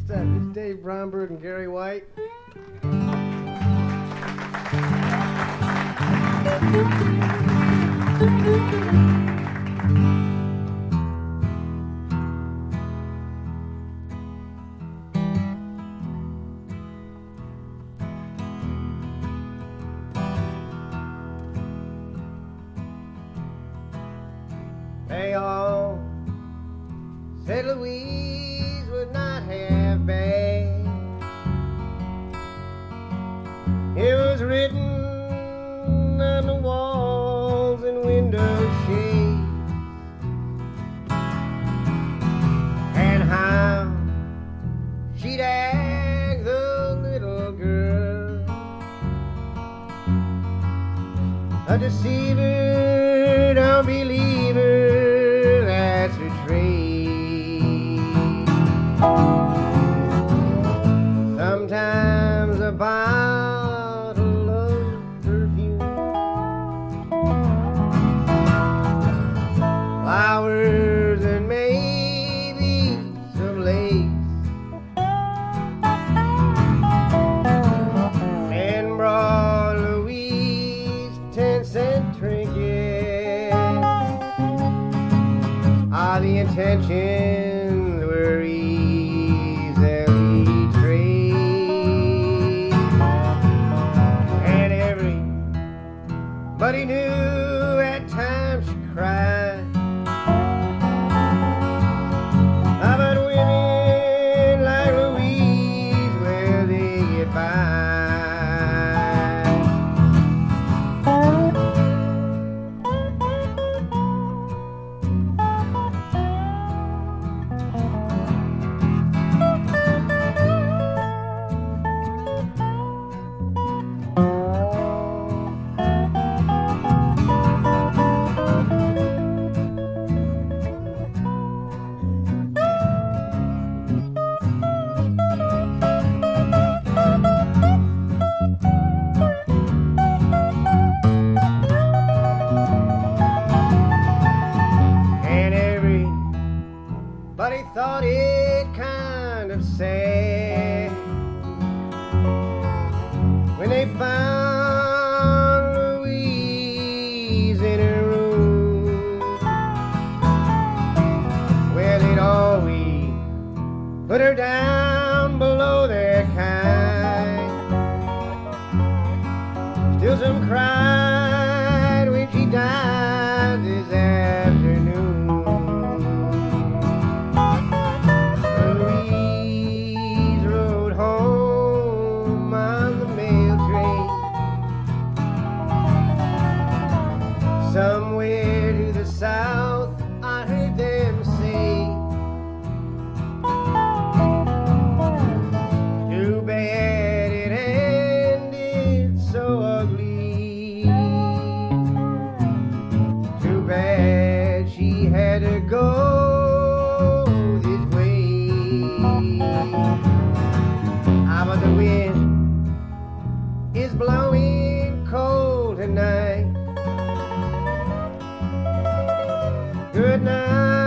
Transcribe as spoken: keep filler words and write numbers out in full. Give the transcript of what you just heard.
stuff. It's Dave Bromberg and Gary White. They all said Louise would not have bad. It was written on the walls and window shades, and how she'd act the little girl, a deceiver, don't believe her, that's her trade. Sometimes a bottle of perfume, flowers and maybe some lace, and brought Louise ten cent trinkets. Ah, the intentions were easily traced, and everybody knew at times she cried. Ah, but women like Louise, well, they get by. But he thought it kind of sad when they found Louise in her room, where they'd always put her down below their kind. Still some cried when she died this afternoon. Somewhere to the south, I heard them say, too bad it ended so ugly, too bad she had to go this way. Ah, but the wind is blowing cold tonight. Good night.